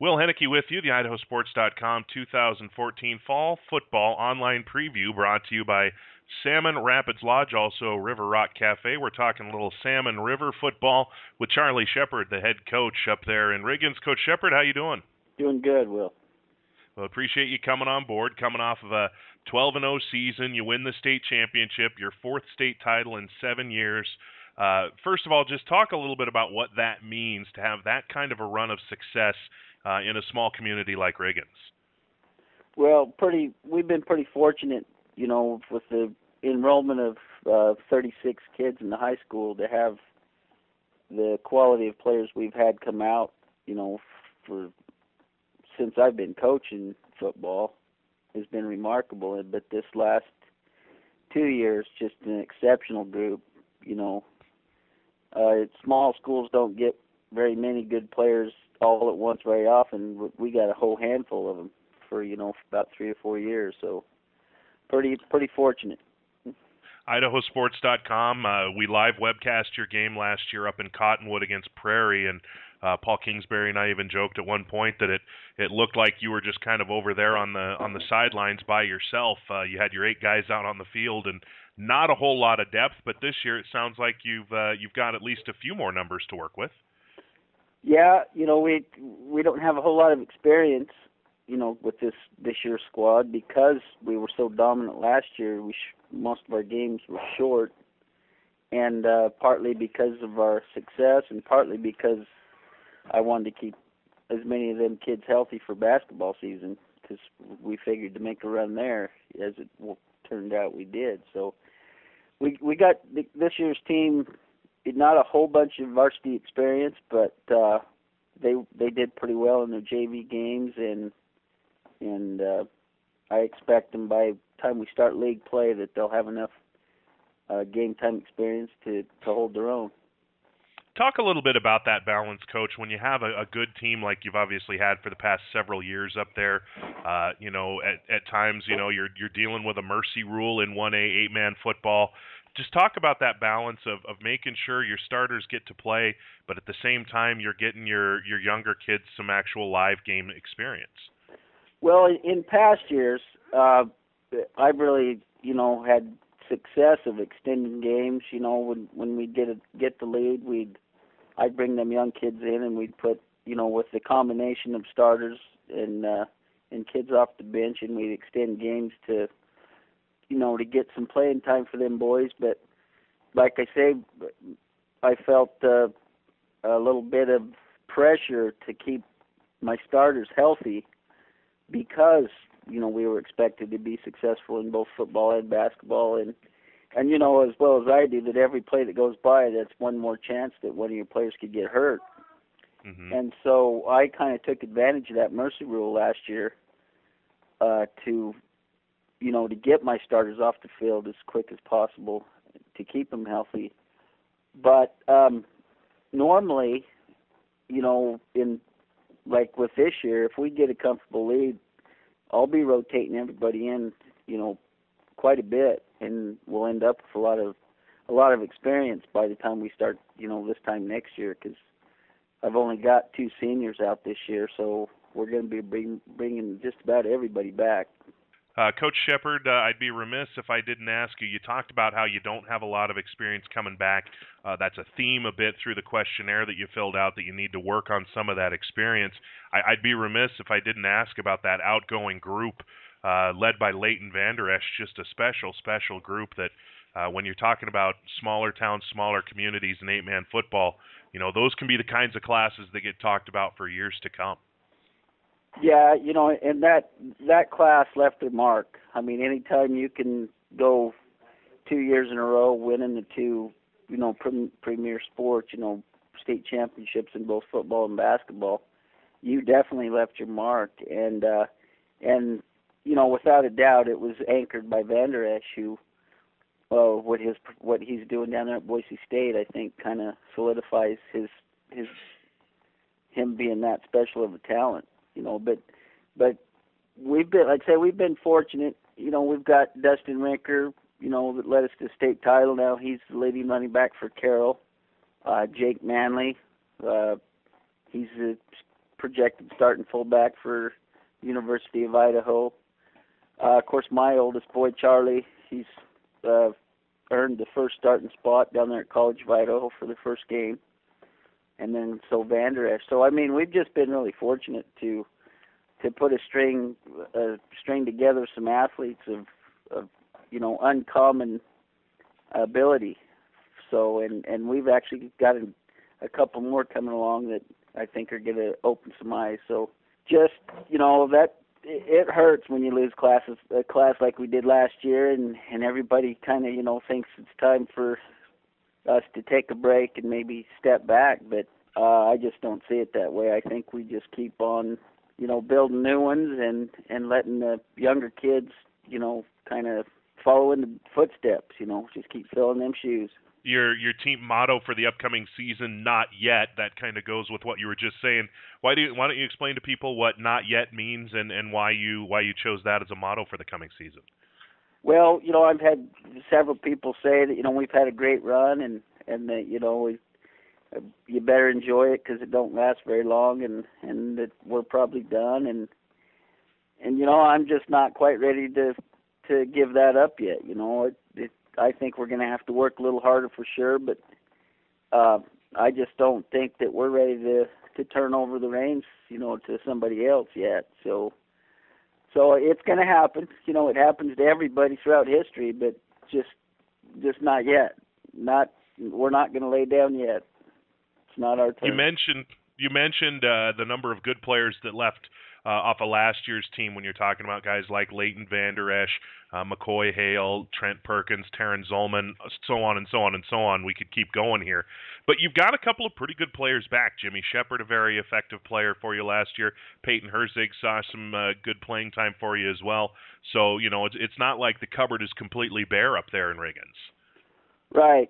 Will Henneke with you, the IdahoSports.com 2014 Fall Football Online Preview brought to you by Salmon Rapids Lodge, also River Rock Cafe. We're talking a little Salmon River football with Charlie Shepard, the head coach up there in Riggins. Coach Shepard, how you doing? Doing good, Will. Well, appreciate you coming on board, coming off of a 12-0 season. You win the state championship, your fourth state title in 7 years. First of all, just talk a little bit about what that means to have that kind of a run of success in a small community like Riggins. Well, we've been pretty fortunate, with the enrollment of 36 kids in the high school to have the quality of players we've had come out, since I've been coaching football has been remarkable. But this last 2 years, just an exceptional group. Small schools don't get very many good players all at once very often. We got a whole handful of them for about 3 or 4 years. So pretty fortunate. IdahoSports.com. We live webcast your game last year up in Cottonwood against Prairie, and Paul Kingsbury and I even joked at one point that it looked like you were just kind of over there on the sidelines by yourself. You had your 8 guys out on the field and not a whole lot of depth, but this year it sounds like you've got at least a few more numbers to work with. Yeah, we don't have a whole lot of experience, with this year's squad because we were so dominant last year. Most of our games were short, and partly because of our success, and partly because I wanted to keep as many of them kids healthy for basketball season, because we figured to make a run there, as it turned out we did. So we got this year's team. Not a whole bunch of varsity experience, but they did pretty well in their JV games, and I expect them by the time we start league play that they'll have enough game time experience to hold their own. Talk a little bit about that balance, Coach. When you have a good team like you've obviously had for the past several years up there, at times, you're dealing with a mercy rule in 1A 8-man football. Just talk about that balance of making sure your starters get to play, but at the same time you're getting your younger kids some actual live game experience. Well, in past years, I've really, had success of extending games. When we get the lead, I'd bring them young kids in, and we'd put, with the combination of starters and kids off the bench, and we'd extend games to get some playing time for them boys. But like I say, I felt a little bit of pressure to keep my starters healthy because, we were expected to be successful in both football and basketball. And as well as I do, that every play that goes by, that's one more chance that one of your players could get hurt. Mm-hmm. And so I kind of took advantage of that mercy rule last year to get my starters off the field as quick as possible to keep them healthy. But normally, in like with this year, if we get a comfortable lead, I'll be rotating everybody in, quite a bit, and we'll end up with a lot of experience by the time we start, this time next year, because I've only got 2 seniors out this year, so we're going to be bringing just about everybody back. Coach Shepard, I'd be remiss if I didn't ask you. You talked about how you don't have a lot of experience coming back. That's a theme a bit through the questionnaire that you filled out, that you need to work on some of that experience. I'd be remiss if I didn't ask about that outgoing group led by Leighton Vander Esch, just a special group that when you're talking about smaller towns, smaller communities, and 8-man football, those can be the kinds of classes that get talked about for years to come. Yeah, and that class left their mark. I mean, anytime you can go 2 years in a row winning the 2, premier sports, state championships in both football and basketball, you definitely left your mark. And without a doubt, it was anchored by Vander Esch, who, what he's doing down there at Boise State, I think, kind of solidifies him being that special of a talent. But we've been fortunate. We've got Dustin Rinker, that led us to state title. Now he's the leading running back for Carroll. Jake Manley, he's a projected starting fullback for University of Idaho. Of course, my oldest boy, Charlie, he's earned the first starting spot down there at College of Idaho for the first game. And then so Vander Esch. So, I mean, we've just been really fortunate to put a string together some athletes of uncommon ability. So, and we've actually got a couple more coming along that I think are going to open some eyes. So just, that it hurts when you lose a class like we did last year, and everybody kind of, thinks it's time for us to take a break and maybe step back. But I just don't see it that way. I think we just keep on, building new ones and letting the younger kids, kind of follow in the footsteps, just keep filling them shoes. Your team motto for the upcoming season, not yet, that kind of goes with what you were just saying. Why don't you explain to people what not yet means and why you chose that as a motto for the coming season? Well, I've had several people say that, we've had a great run and that, you better enjoy it because it don't last very long and that we're probably done. And I'm just not quite ready to give that up yet. I think we're going to have to work a little harder for sure, but I just don't think that we're ready to turn over the reins, to somebody else yet. So it's going to happen. It happens to everybody throughout history, but just not yet. We're not going to lay down yet. It's not our turn. You mentioned the number of good players that left off of last year's team when you're talking about guys like Leighton Vander Esch, McCoy Hale, Trent Perkins, Taryn Zolman, so on and so on and so on. We could keep going here. But you've got a couple of pretty good players back. Jimmy Shepard, a very effective player for you last year. Peyton Herzig saw some good playing time for you as well. So, it's not like the cupboard is completely bare up there in Riggins. Right.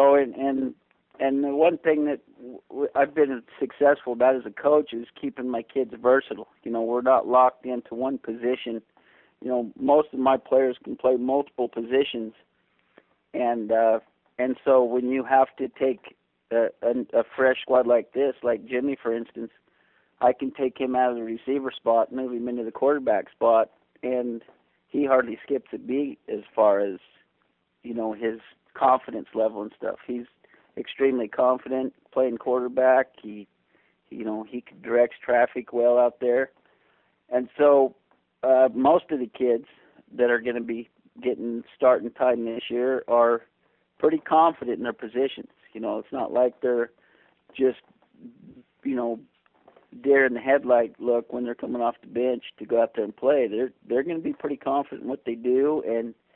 And the one thing that I've been successful about as a coach is keeping my kids versatile. We're not locked into one position. Most of my players can play multiple positions, and so when you have to take a fresh squad like this, like Jimmy, for instance, I can take him out of the receiver spot, move him into the quarterback spot, and he hardly skips a beat as far as his confidence level and stuff. He's extremely confident playing quarterback. He directs traffic well out there. And so most of the kids that are going to be getting starting time this year are pretty confident in their positions. It's not like they're just, deer in the headlight look when they're coming off the bench to go out there and play. They're going to be pretty confident in what they do,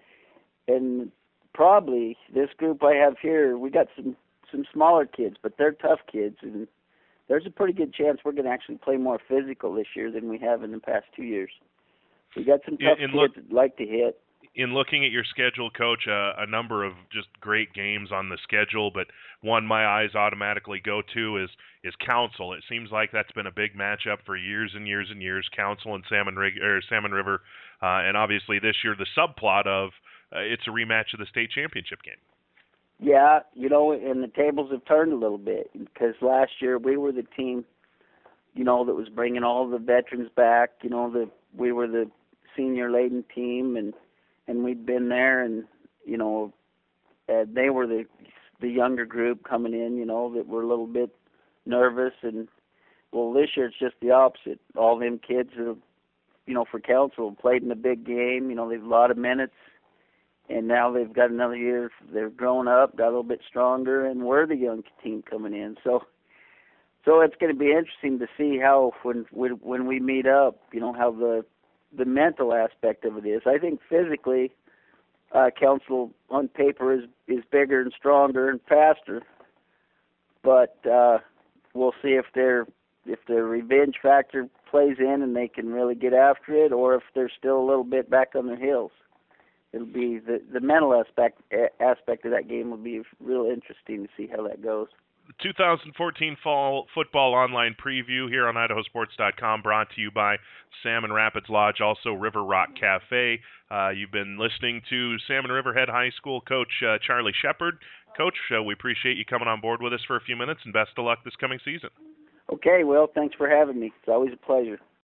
and probably this group I have here, we got some smaller kids, but they're tough kids, and there's a pretty good chance we're going to actually play more physical this year than we have in the past 2 years. We got some tough kids that like to hit. In looking at your schedule, Coach, a number of just great games on the schedule, but one my eyes automatically go to is Council. It seems like that's been a big matchup for years and years and years, Council and Salmon River, and obviously this year the subplot of it's a rematch of the state championship game. Yeah, and the tables have turned a little bit because last year we were the team, that was bringing all the veterans back. We were the senior laden team, and we'd been there, and they were the younger group coming in, that were a little bit nervous. And well, this year it's just the opposite. All them kids for Council played in a big game. They've a lot of minutes. And now they've got another year. They're grown up, got a little bit stronger, and we're the young team coming in. So it's going to be interesting to see how when we meet up, how the mental aspect of it is. I think physically, Council on paper is bigger and stronger and faster, but we'll see if their revenge factor plays in and they can really get after it, or if they're still a little bit back on their heels. It'll be the mental aspect of that game will be real interesting to see how that goes. The 2014 Fall Football Online Preview here on IdahoSports.com, brought to you by Salmon Rapids Lodge, also River Rock Cafe. You've been listening to Salmon River Head High School Coach Charlie Shepard. Coach, we appreciate you coming on board with us for a few minutes, and best of luck this coming season. Okay, well, thanks for having me. It's always a pleasure.